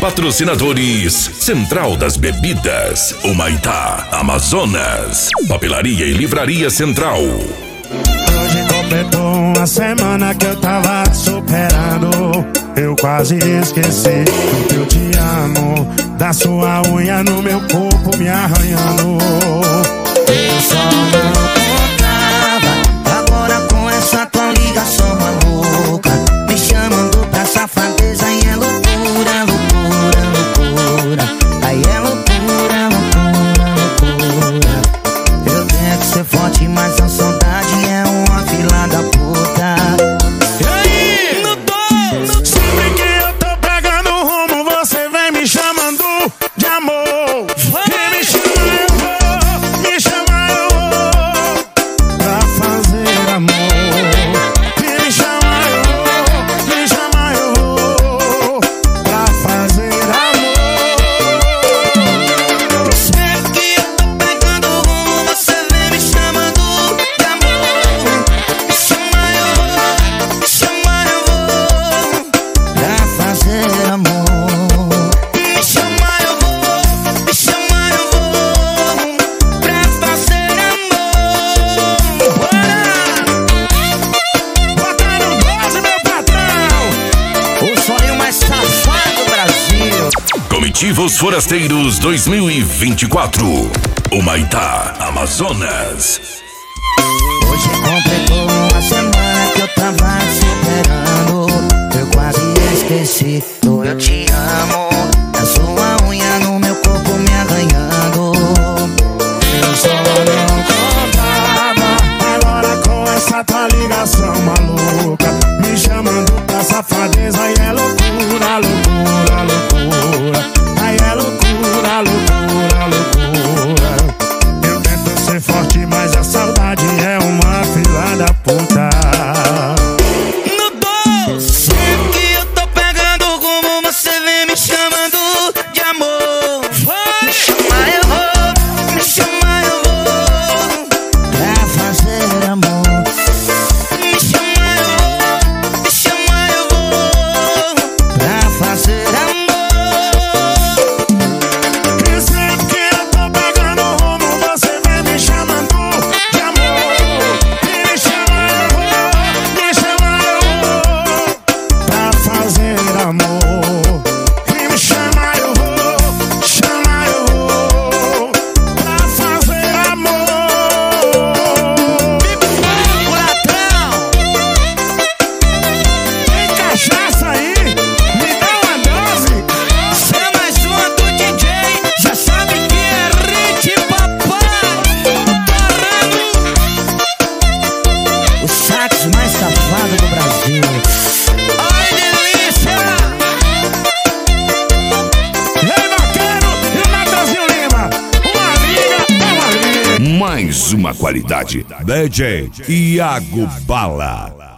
Patrocinadores: Central das Bebidas, Humaitá, Amazonas, Papelaria e Livraria Central. Hoje completou uma semana que eu tava te superando. Eu quase esqueci que eu te amo. Da sua unha no meu corpo me arranhando. Eu só não contava. Agora com essa tua ligação maluca, me chamando pra safadeza e é loucura, loucura, loucura. Aí é loucura, loucura, loucura. Eu tenho que ser forte, mas a saudade é uma fila da puta. E aí? Sempre que eu tô pegando rumo, você vem me chamando de amor. E me chama eu vou, me chama eu vou pra fazer amor. E me chama eu vou, me chama eu vou pra fazer amor. Sempre que eu tô pegando rumo, você vem me chamando de amor. Me chama eu vou, me chama eu vou pra fazer amor. Me chama eu vou, me chama eu vou pra fazer amor. Bota no 12, meu patrão. O sonho mais safado do Brasil. Comitivos Forasteiros 2024, Humaitá, Amazonas. Hoje completou uma semana que eu tava te superando. Eu quase esqueci do eu te amo. A sua unha no meu corpo me arranhando. Eu só não contava. Agora com essa tua ligação maluca, me chamando pra safadeza e é loucura, loucura, loucura. Aí é loucura, loucura, loucura. Eu tento ser forte, mas a saudade é uma fila da puta. Sempre que eu tô pegando rumo, você vem me chamando de amor. Me chama eu vou, me chama eu vou pra fazer amor. Me chama eu vou, me chama eu vou pra fazer amor. E sempre que eu tô pegando rumo, você vem me chamando de amor. E me chama eu vou pra fazer amor. E me chama eu vou pra fazer amor. O ladrão, Tem cachaça aí? Me dá uma dose. você é mais uma do DJ, já sabe que é hit, papai. Os sax mais safados do Brasil. Ai, delícia! E aí, Vaqueiro e o Natanzinho Lima. Uma amiga é uma amiga. Mais uma qualidade. DJ Iago Bala.